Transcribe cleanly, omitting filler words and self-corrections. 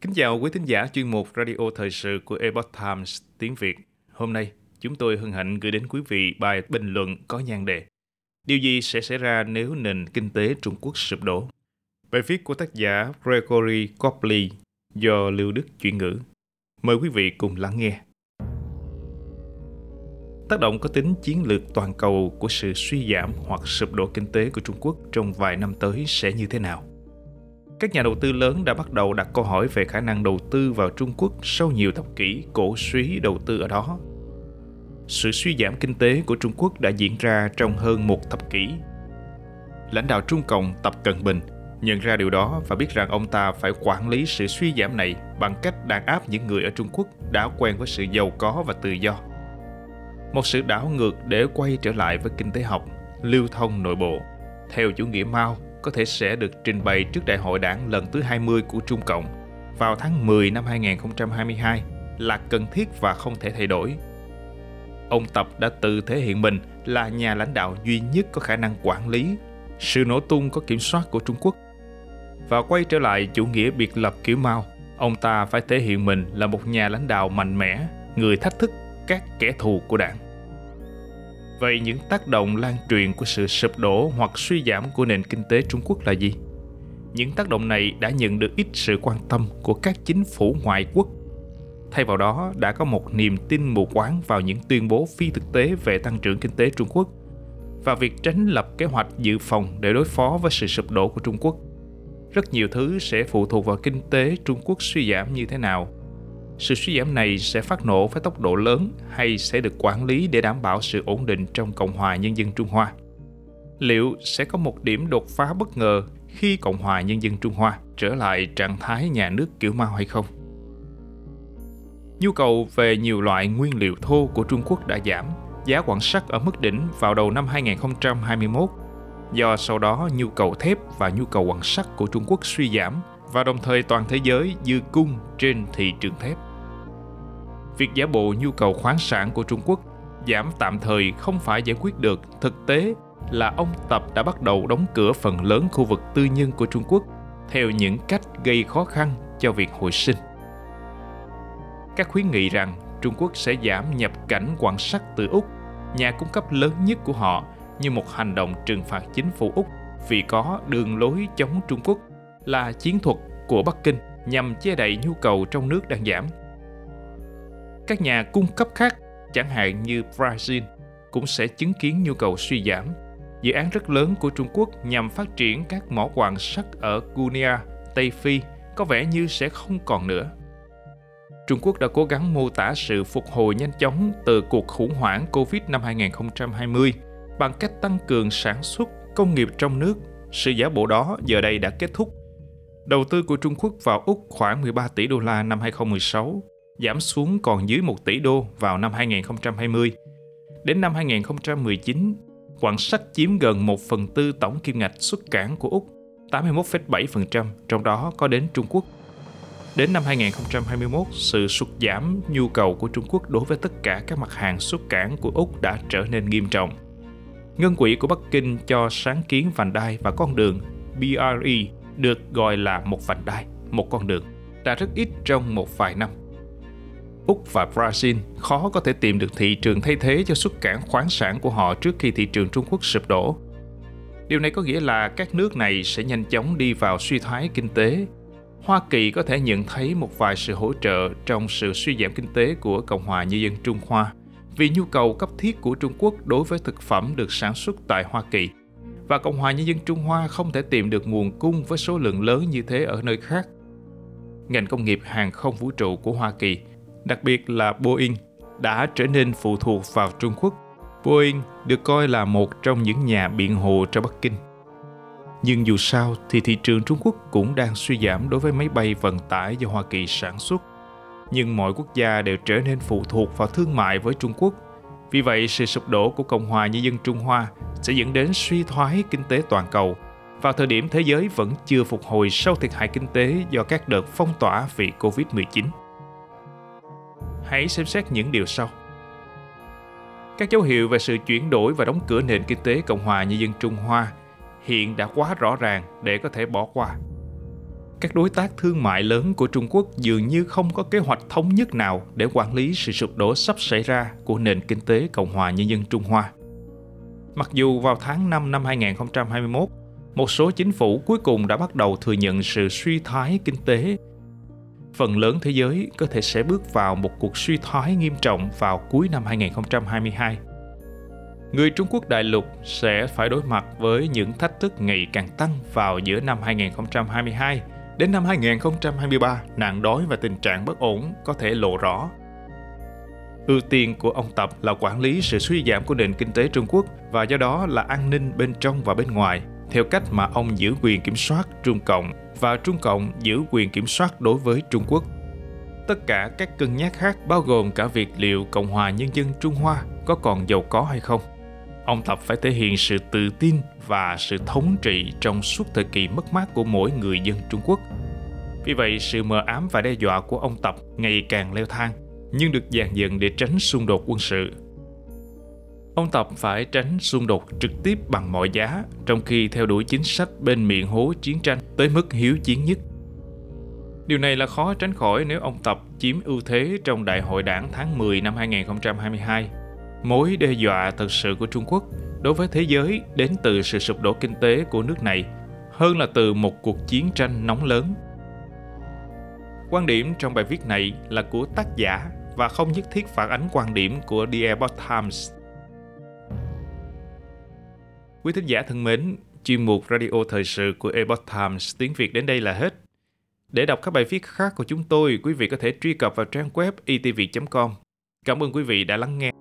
Kính chào quý thính giả chuyên mục Radio Thời sự của Epoch Times tiếng Việt. Hôm nay, chúng tôi hân hạnh gửi đến quý vị bài bình luận có nhan đề Điều gì sẽ xảy ra nếu nền kinh tế Trung Quốc sụp đổ? Bài viết của tác giả Gregory Copley do Lưu Đức chuyển ngữ. Mời quý vị cùng lắng nghe. Tác động có tính chiến lược toàn cầu của sự suy giảm hoặc sụp đổ kinh tế của Trung Quốc trong vài năm tới sẽ như thế nào? Các nhà đầu tư lớn đã bắt đầu đặt câu hỏi về khả năng đầu tư vào Trung Quốc sau nhiều thập kỷ cổ súy đầu tư ở đó. Sự suy giảm kinh tế của Trung Quốc đã diễn ra trong hơn một thập kỷ. Lãnh đạo Trung Cộng Tập Cận Bình nhận ra điều đó và biết rằng ông ta phải quản lý sự suy giảm này bằng cách đàn áp những người ở Trung Quốc đã quen với sự giàu có và tự do. Một sự đảo ngược để quay trở lại với kinh tế học, lưu thông nội bộ, theo chủ nghĩa Mao, có thể sẽ được trình bày trước Đại hội Đảng lần thứ 20 của Trung Cộng vào tháng 10 năm 2022 là cần thiết và không thể thay đổi. Ông Tập đã tự thể hiện mình là nhà lãnh đạo duy nhất có khả năng quản lý sự nổ tung có kiểm soát của Trung Quốc. Và quay trở lại chủ nghĩa biệt lập kiểu Mao, ông ta phải thể hiện mình là một nhà lãnh đạo mạnh mẽ, người thách thức các kẻ thù của đảng. Vậy những tác động lan truyền của sự sụp đổ hoặc suy giảm của nền kinh tế Trung Quốc là gì? Những tác động này đã nhận được ít sự quan tâm của các chính phủ ngoại quốc. Thay vào đó, đã có một niềm tin mù quáng vào những tuyên bố phi thực tế về tăng trưởng kinh tế Trung Quốc và việc tránh lập kế hoạch dự phòng để đối phó với sự sụp đổ của Trung Quốc. Rất nhiều thứ sẽ phụ thuộc vào kinh tế Trung Quốc suy giảm như thế nào. Sự suy giảm này sẽ phát nổ với tốc độ lớn hay sẽ được quản lý để đảm bảo sự ổn định trong Cộng hòa Nhân dân Trung Hoa? Liệu sẽ có một điểm đột phá bất ngờ khi Cộng hòa Nhân dân Trung Hoa trở lại trạng thái nhà nước kiểu Mao hay không? Nhu cầu về nhiều loại nguyên liệu thô của Trung Quốc đã giảm, giá quặng sắt ở mức đỉnh vào đầu năm 2021, do sau đó nhu cầu thép và nhu cầu quặng sắt của Trung Quốc suy giảm và đồng thời toàn thế giới dư cung trên thị trường thép. Việc giả bộ nhu cầu khoáng sản của Trung Quốc giảm tạm thời không phải giải quyết được. Thực tế là ông Tập đã bắt đầu đóng cửa phần lớn khu vực tư nhân của Trung Quốc theo những cách gây khó khăn cho việc hồi sinh. Các khuyến nghị rằng Trung Quốc sẽ giảm nhập cảnh quặng sắt từ Úc, nhà cung cấp lớn nhất của họ, như một hành động trừng phạt chính phủ Úc vì có đường lối chống Trung Quốc, là chiến thuật của Bắc Kinh nhằm che đậy nhu cầu trong nước đang giảm. Các nhà cung cấp khác, chẳng hạn như Brazil, cũng sẽ chứng kiến nhu cầu suy giảm. Dự án rất lớn của Trung Quốc nhằm phát triển các mỏ quặng sắt ở Guinea, Tây Phi có vẻ như sẽ không còn nữa. Trung Quốc đã cố gắng mô tả sự phục hồi nhanh chóng từ cuộc khủng hoảng Covid năm 2020 bằng cách tăng cường sản xuất công nghiệp trong nước. Sự giả bộ đó giờ đây đã kết thúc. Đầu tư của Trung Quốc vào Úc khoảng 13 tỷ đô la năm 2016, giảm xuống còn dưới 1 tỷ đô vào năm 2020. Đến năm 2019, quặng sắt chiếm gần 1/4 tổng kim ngạch xuất cảng của Úc, 81,7%, trong đó có đến Trung Quốc. Đến năm 2021, sự sụt giảm nhu cầu của Trung Quốc đối với tất cả các mặt hàng xuất cảng của Úc đã trở nên nghiêm trọng. Ngân quỹ của Bắc Kinh cho sáng kiến vành đai và con đường BRI, được gọi là một vành đai, một con đường, đã rất ít trong một vài năm. Úc và Brazil khó có thể tìm được thị trường thay thế cho xuất cảng khoáng sản của họ trước khi thị trường Trung Quốc sụp đổ. Điều này có nghĩa là các nước này sẽ nhanh chóng đi vào suy thoái kinh tế. Hoa Kỳ có thể nhận thấy một vài sự hỗ trợ trong sự suy giảm kinh tế của Cộng hòa Nhân dân Trung Hoa vì nhu cầu cấp thiết của Trung Quốc đối với thực phẩm được sản xuất tại Hoa Kỳ, và Cộng hòa Nhân dân Trung Hoa không thể tìm được nguồn cung với số lượng lớn như thế ở nơi khác. Ngành công nghiệp hàng không vũ trụ của Hoa Kỳ, đặc biệt là Boeing, đã trở nên phụ thuộc vào Trung Quốc. Boeing được coi là một trong những nhà biện hộ cho Bắc Kinh. Nhưng dù sao thì thị trường Trung Quốc cũng đang suy giảm đối với máy bay vận tải do Hoa Kỳ sản xuất. Nhưng mọi quốc gia đều trở nên phụ thuộc vào thương mại với Trung Quốc. Vì vậy, sự sụp đổ của Cộng hòa Nhân dân Trung Hoa sẽ dẫn đến suy thoái kinh tế toàn cầu vào thời điểm thế giới vẫn chưa phục hồi sau thiệt hại kinh tế do các đợt phong tỏa vì Covid-19. Hãy xem xét những điều sau. Các dấu hiệu về sự chuyển đổi và đóng cửa nền kinh tế Cộng hòa Nhân dân Trung Hoa hiện đã quá rõ ràng để có thể bỏ qua. Các đối tác thương mại lớn của Trung Quốc dường như không có kế hoạch thống nhất nào để quản lý sự sụp đổ sắp xảy ra của nền kinh tế Cộng hòa Nhân dân Trung Hoa. Mặc dù vào tháng 5 năm 2021, một số chính phủ cuối cùng đã bắt đầu thừa nhận sự suy thoái kinh tế, phần lớn thế giới có thể sẽ bước vào một cuộc suy thoái nghiêm trọng vào cuối năm 2022. Người Trung Quốc đại lục sẽ phải đối mặt với những thách thức ngày càng tăng vào giữa năm 2022. Đến năm 2023, nạn đói và tình trạng bất ổn có thể lộ rõ. Ưu tiên của ông Tập là quản lý sự suy giảm của nền kinh tế Trung Quốc và do đó là an ninh bên trong và bên ngoài, theo cách mà ông giữ quyền kiểm soát Trung Cộng và Trung Cộng giữ quyền kiểm soát đối với Trung Quốc. Tất cả các cân nhắc khác bao gồm cả việc liệu Cộng hòa Nhân dân Trung Hoa có còn giàu có hay không. Ông Tập phải thể hiện sự tự tin và sự thống trị trong suốt thời kỳ mất mát của mỗi người dân Trung Quốc. Vì vậy, sự mờ ám và đe dọa của ông Tập ngày càng leo thang, nhưng được dàn dựng để tránh xung đột quân sự. Ông Tập phải tránh xung đột trực tiếp bằng mọi giá, trong khi theo đuổi chính sách bên miệng hố chiến tranh tới mức hiếu chiến nhất. Điều này là khó tránh khỏi nếu ông Tập chiếm ưu thế trong Đại hội Đảng tháng 10 năm 2022. Mối đe dọa thực sự của Trung Quốc đối với thế giới đến từ sự sụp đổ kinh tế của nước này, hơn là từ một cuộc chiến tranh nóng lớn. Quan điểm trong bài viết này là của tác giả và không nhất thiết phản ánh quan điểm của The Epoch Times. Quý thính giả thân mến, chuyên mục Radio Thời sự của Epoch Times tiếng Việt đến đây là hết. Để đọc các bài viết khác của chúng tôi, quý vị có thể truy cập vào trang web itviet.com. Cảm ơn quý vị đã lắng nghe.